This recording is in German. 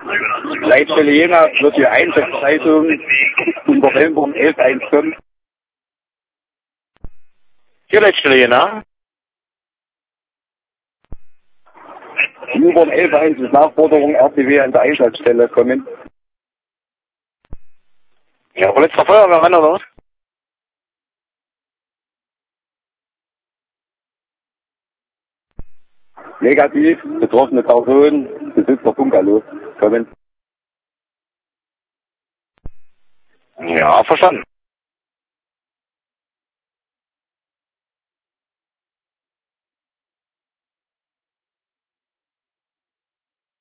Leitstelle Jena wird die Einsatzleitung unter Wellenborn 1115. Hier Leitstelle Jena. U-Bahn 11.1 ist Nachforderung RTW an der Einsatzstelle kommen. Ja, letzter Feuerwehrmann oder was? Negativ, betroffene Person, Besitzer Bungalow kommen. Ja, verstanden.